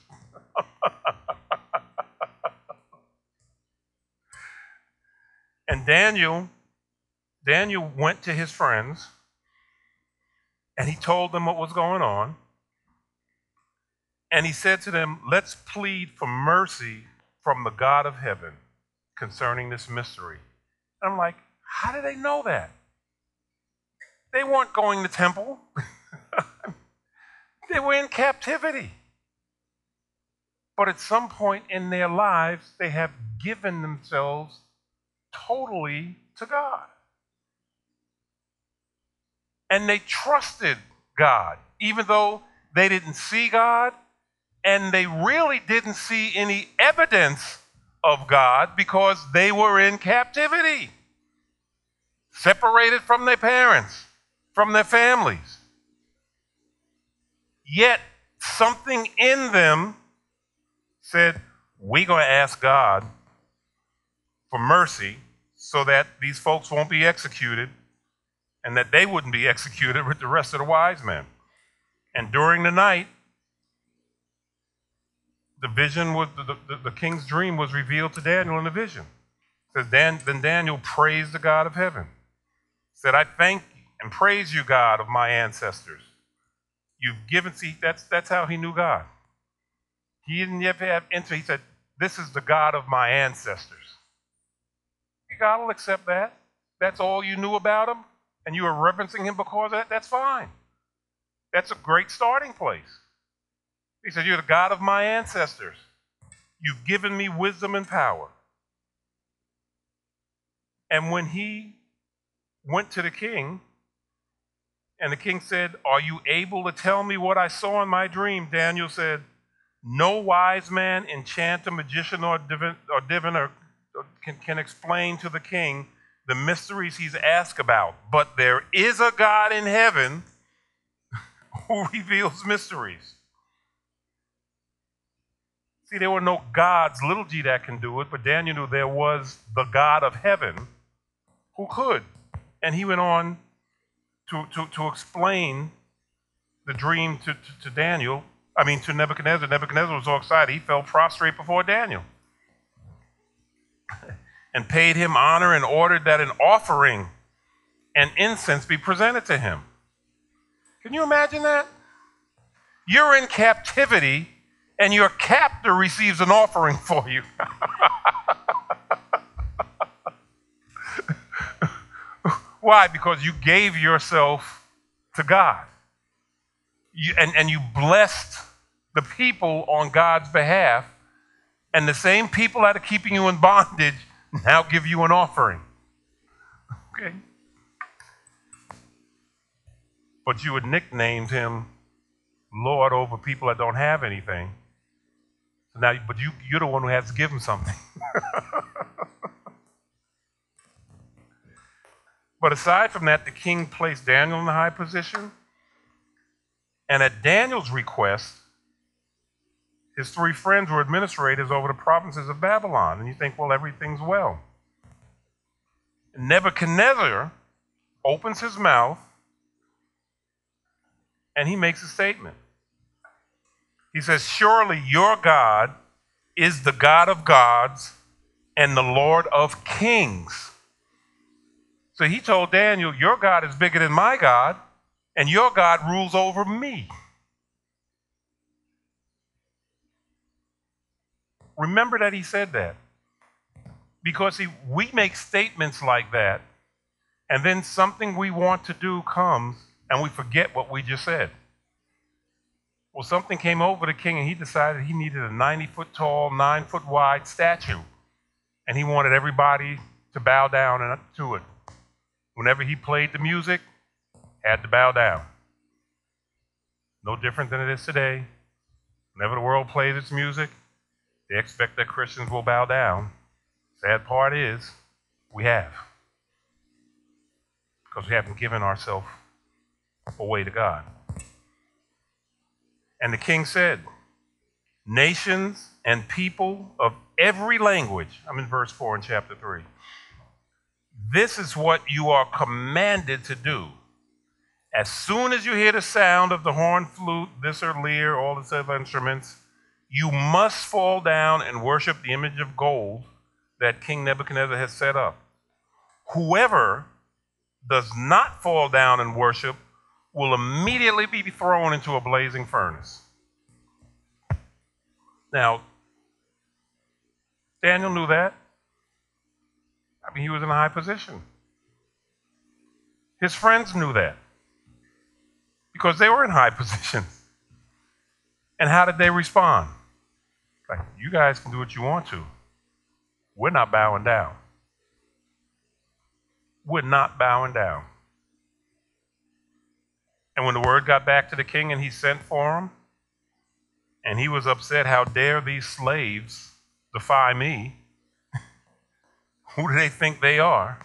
And Daniel, Daniel went to his friends, and he told them what was going on. And he said to them, let's plead for mercy from the God of heaven concerning this mystery. And I'm like, how do they know that? They weren't going to temple. They were in captivity. But at some point in their lives, they have given themselves totally to God. And they trusted God, even though they didn't see God, and they really didn't see any evidence of God because they were in captivity, separated from their parents, from their families. Yet something in them said, we're going to ask God for mercy so that these folks won't be executed and that they wouldn't be executed with the rest of the wise men. And during the night, the vision was, the, the, the king's dream was revealed to Daniel in the vision. It says, Dan, then Daniel praised the God of heaven. Said, I thank you and praise you, God of my ancestors. You've given, see, that's, that's how he knew God. He didn't ever have enter. He said, this is the God of my ancestors. God will accept that. That's all you knew about him, and you were reverencing him because of that. That's fine. That's a great starting place. He said, you're the God of my ancestors. You've given me wisdom and power. And when he went to the king, and the king said, are you able to tell me what I saw in my dream? Daniel said, no wise man, enchanter, magician, or divin- or diviner can, can explain to the king the mysteries he's asked about. But there is a God in heaven who reveals mysteries. See, there were no gods, little g, that can do it, but Daniel knew there was the God of heaven who could. And he went on to, to, to explain the dream to, to, to Daniel, I mean to Nebuchadnezzar. Nebuchadnezzar was so excited, he fell prostrate before Daniel and paid him honor and ordered that an offering and incense be presented to him. Can you imagine that? You're in captivity and your captor receives an offering for you. Why? Because you gave yourself to God. You, and, and you blessed the people on God's behalf, and the same people that are keeping you in bondage now give you an offering. Okay? But you had nicknamed him Lord over people that don't have anything. So now, but you, you're the one who has to give him something. But aside from that, the king placed Daniel in the high position. And at Daniel's request, his three friends were administrators over the provinces of Babylon. And you think, well, everything's well. Nebuchadnezzar opens his mouth and he makes a statement. He says, surely your God is the God of gods and the Lord of kings. So he told Daniel, your God is bigger than my God, and your God rules over me. Remember that he said that. Because see, we make statements like that, and then something we want to do comes, and we forget what we just said. Well, something came over the king, and he decided he needed a ninety-foot tall, nine-foot wide statue, and he wanted everybody to bow down to it. Whenever he played the music, had to bow down. No different than it is today. Whenever the world plays its music, they expect that Christians will bow down. Sad part is, we have. Because we haven't given ourselves away to God. And the king said, nations and people of every language, I'm in verse four in chapter three, this is what you are commanded to do. As soon as you hear the sound of the horn, flute, zither, lyre, all the other instruments, you must fall down and worship the image of gold that King Nebuchadnezzar has set up. Whoever does not fall down and worship will immediately be thrown into a blazing furnace. Now, Daniel knew that. I mean, he was in a high position. His friends knew that because they were in high positions. And how did they respond? Like, you guys can do what you want to. We're not bowing down. We're not bowing down. And when the word got back to the king and he sent for him, and he was upset, how dare these slaves defy me? Who do they think they are?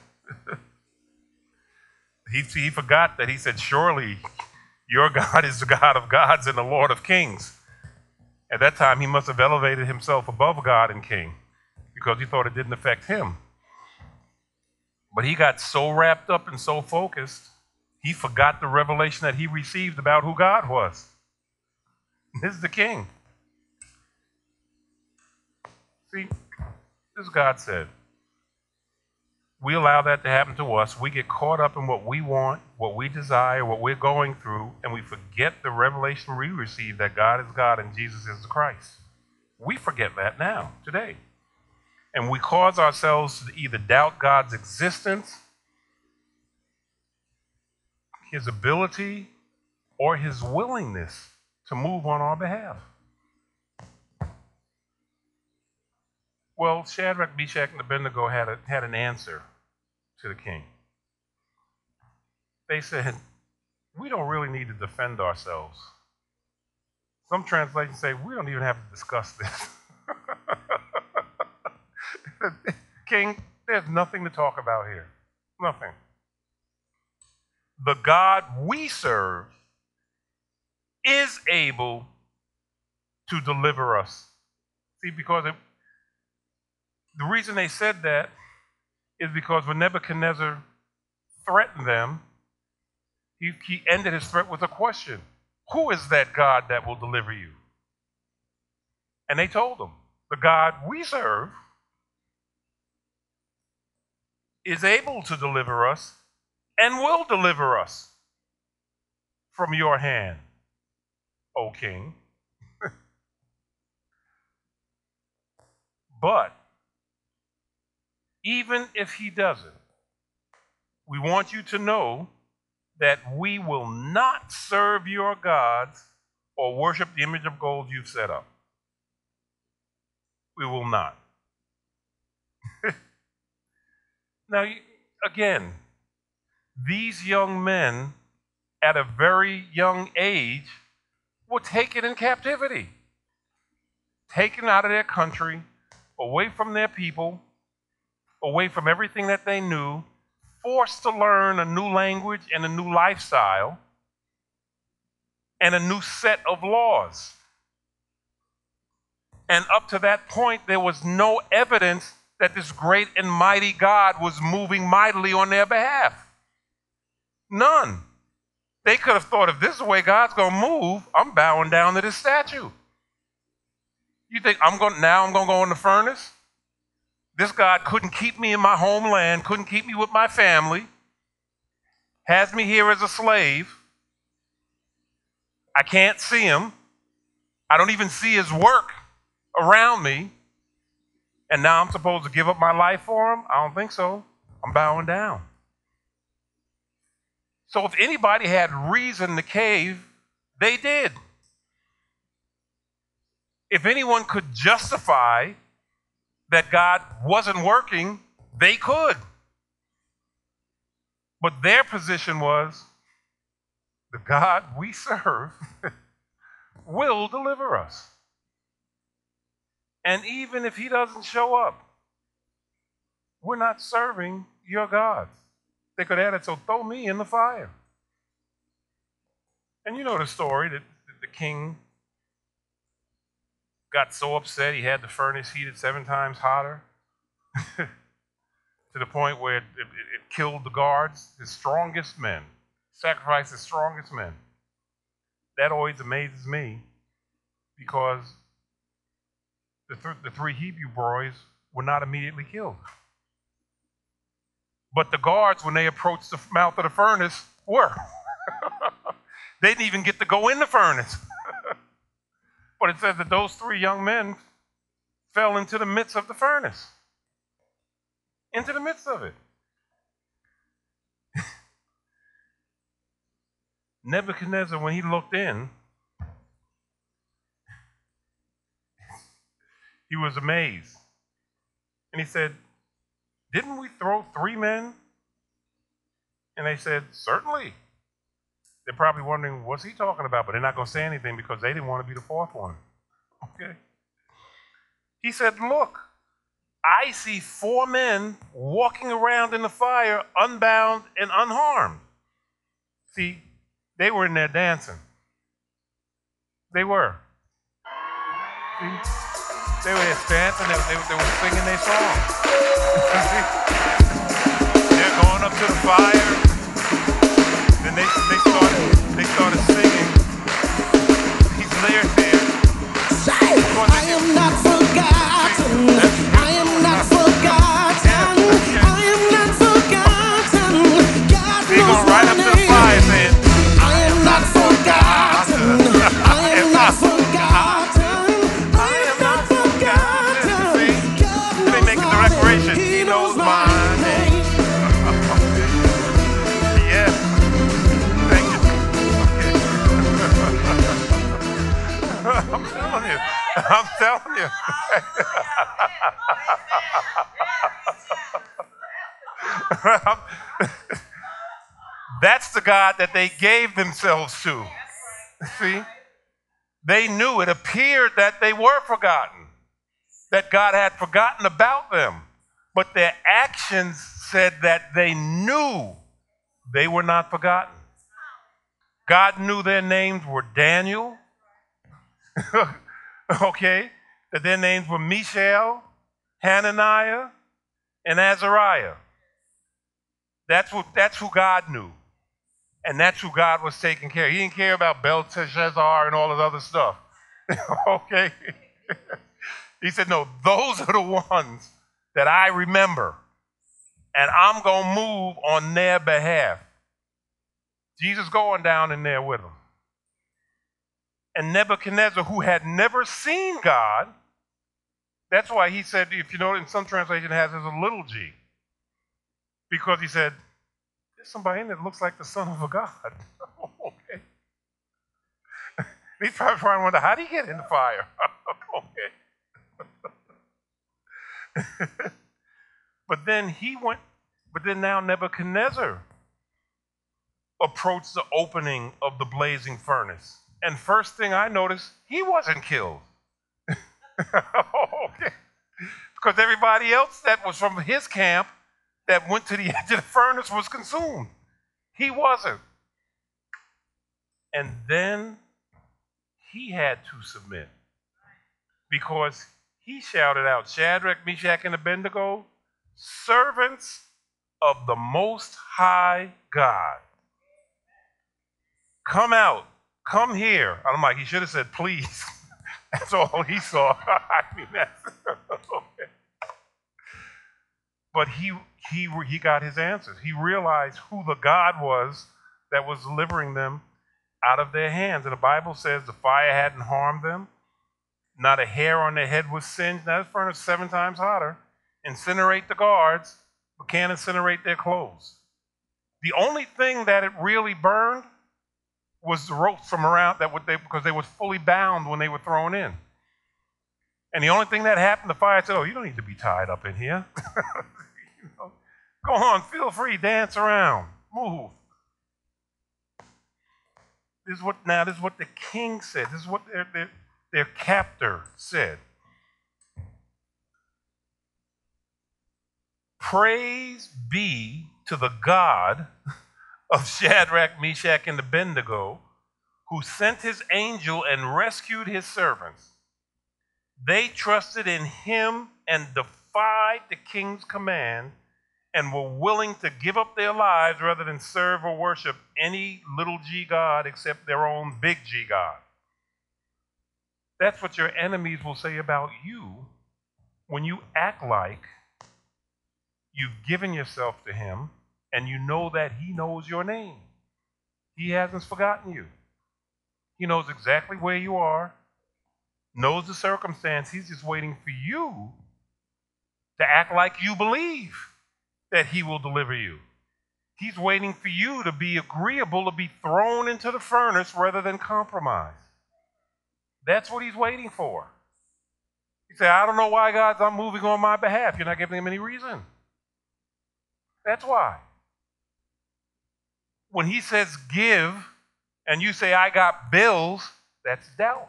he, he forgot that he said, surely your God is the God of gods and the Lord of kings. At that time, he must have elevated himself above God and king because he thought it didn't affect him. But he got so wrapped up and so focused, he forgot the revelation that he received about who God was. This is the king. See, this is God said. We allow that to happen to us. We get caught up in what we want, what we desire, what we're going through, and we forget the revelation we received that God is God and Jesus is the Christ. We forget that now, today. And we cause ourselves to either doubt God's existence, his ability, or his willingness to move on our behalf. Well, Shadrach, Meshach, and Abednego had, a, had an answer to the king. They said, we don't really need to defend ourselves. Some translations say, we don't even have to discuss this. King, there's nothing to talk about here. Nothing. The God we serve is able to deliver us. See, because it, the reason they said that is because when Nebuchadnezzar threatened them, he, he ended his threat with a question. Who is that God that will deliver you? And they told him, the God we serve is able to deliver us and will deliver us from your hand, O king. But even if he doesn't, we want you to know that we will not serve your gods or worship the image of gold you've set up. We will not. Now, again, these young men at a very young age were taken in captivity. taken out of their country, away from their people, away from everything that they knew, forced to learn a new language and a new lifestyle and a new set of laws. And up to that point, there was no evidence that this great and mighty God was moving mightily on their behalf. None. They could have thought, if this is the way God's going to move, I'm bowing down to this statue. You think I'm going now I'm going to go in the furnace? This God couldn't keep me in my homeland, couldn't keep me with my family, has me here as a slave. I can't see him. I don't even see his work around me. And now I'm supposed to give up my life for him? I don't think so. I'm bowing down. So if anybody had reason to cave, they did. If anyone could justify that God wasn't working, they could. But their position was, the God we serve will deliver us. And even if he doesn't show up, we're not serving your gods. They could add it, so throw me in the fire. And you know the story that the king got so upset he had the furnace heated seven times hotter to the point where it, it, it killed the guards, his strongest men, sacrificed his strongest men. That always amazes me because the, th- the three Hebrew boys were not immediately killed. But the guards, when they approached the mouth of the furnace, were. They didn't even get to go in the furnace. But it says that those three young men fell into the midst of the furnace. Into the midst of it. Nebuchadnezzar, when he looked in, he was amazed. And he said, didn't we throw three men? And they said, certainly. They're probably wondering, what's he talking about? But they're not going to say anything because they didn't want to be the fourth one. Okay. He said, look, I see four men walking around in the fire, unbound and unharmed. See, they were in there dancing. They were. See? They were there dancing, they, they, they were singing their song. They're going up to the fire. Then they, they started they started singing. He's there there. I am not forgotten. I am not forgotten. I am not forgotten. God knows my name. I am not forgotten. I am not forgotten. I am not forgotten. God knows my name. He knows my name. I'm telling you. I'm telling you. That's the God that they gave themselves to. See? They knew, it appeared that they were forgotten, that God had forgotten about them. But their actions said that they knew they were not forgotten. God knew their names were Daniel. Okay, that their names were Mishael, Hananiah, and Azariah. That's what that's who God knew. And that's who God was taking care of. He didn't care about Belteshazzar and all this other stuff. Okay? He said, no, those are the ones that I remember. And I'm going to move on their behalf. Jesus going down in there with them. And Nebuchadnezzar, who had never seen God, that's why he said, if you know, in some translation it has as a little g. Because he said, there's somebody in there that looks like the son of a God. Okay. He's probably trying to wonder, how did he get in the fire? Okay. But then he went, but then now Nebuchadnezzar approached the opening of the blazing furnace. And first thing I noticed, he wasn't killed. Okay. Because everybody else that was from his camp that went to the edge of the furnace was consumed. He wasn't. And then he had to submit because he shouted out, Shadrach, Meshach, and Abednego, servants of the Most High God, come out, come here. I'm like, he should have said, please. That's all he saw. I mean, that's, okay. But he, he, he got his answers. He realized who the God was that was delivering them out of their hands. And the Bible says the fire hadn't harmed them. Not a hair on their head was singed. Now, this furnace is seven times hotter. Incinerate the guards, but can't incinerate their clothes. The only thing that it really burned was the ropes from around that would they because they were fully bound when they were thrown in. And the only thing that happened, the fire said, "Oh, you don't need to be tied up in here. You know, go on, feel free, dance around, move." This is what now. This is what the king said. This is what their their, their captor said. Praise be to the God of Shadrach, Meshach, and Abednego, who sent his angel and rescued his servants. They trusted in him and defied the king's command and were willing to give up their lives rather than serve or worship any little g god except their own big G God. That's what your enemies will say about you when you act like you've given yourself to him and you know that he knows your name. He hasn't forgotten you. He knows exactly where you are, knows the circumstance. He's just waiting for you to act like you believe that he will deliver you. He's waiting for you to be agreeable to be thrown into the furnace rather than compromise. That's what he's waiting for. He said, I don't know why God's not moving on my behalf. You're not giving him any reason. That's why. When he says give, and you say, I got bills, that's doubt.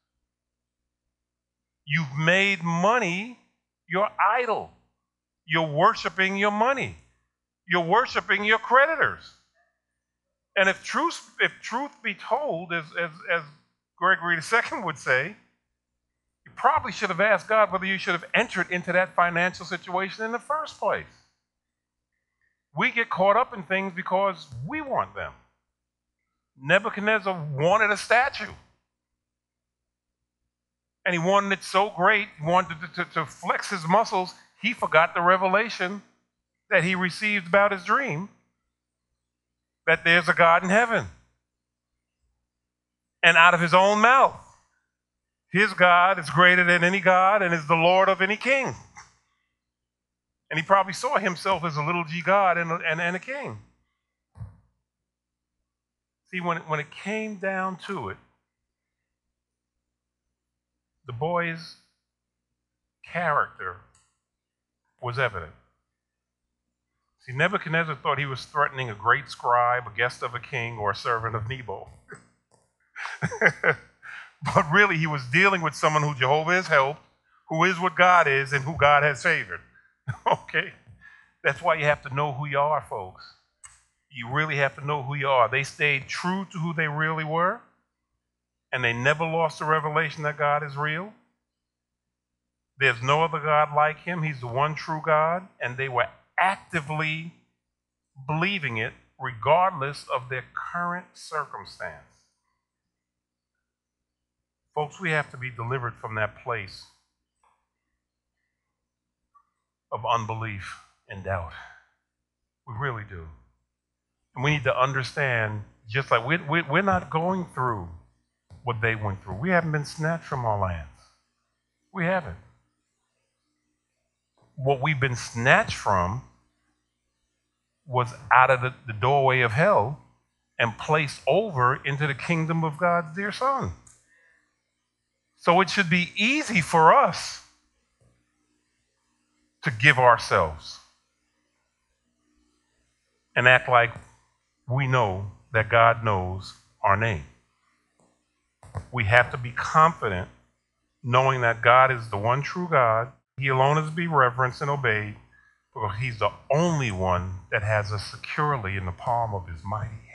You've made money your idol. You're worshiping your money. You're worshiping your creditors. And if truth, if truth be told, as, as, as Gregory the Second would say, you probably should have asked God whether you should have entered into that financial situation in the first place. We get caught up in things because we want them. Nebuchadnezzar wanted a statue. And he wanted it so great, he wanted to, to, to flex his muscles, he forgot the revelation that he received about his dream, that there's a God in heaven. And out of his own mouth, his God is greater than any God and is the Lord of any king. And he probably saw himself as a little g God and a, and, and a king. See, when it, when it came down to it, the boy's character was evident. See, Nebuchadnezzar thought he was threatening a great scribe, a guest of a king, or a servant of Nebo. But really, he was dealing with someone who Jehovah has helped, who is what God is, and who God has favored. Okay? That's why you have to know who you are, folks. You really have to know who you are. They stayed true to who they really were, and they never lost the revelation that God is real. There's no other God like him. He's the one true God, and they were actively believing it regardless of their current circumstance. Folks, we have to be delivered from that place of unbelief and doubt. We really do. And we need to understand, just like we, we, we're not going through what they went through. We haven't been snatched from our lands. We haven't. What we've been snatched from was out of the, the doorway of hell and placed over into the kingdom of God's dear Son. So it should be easy for us to give ourselves and act like we know that God knows our name. We have to be confident knowing that God is the one true God. He alone is to be reverenced and obeyed, because he's the only one that has us securely in the palm of his mighty hand.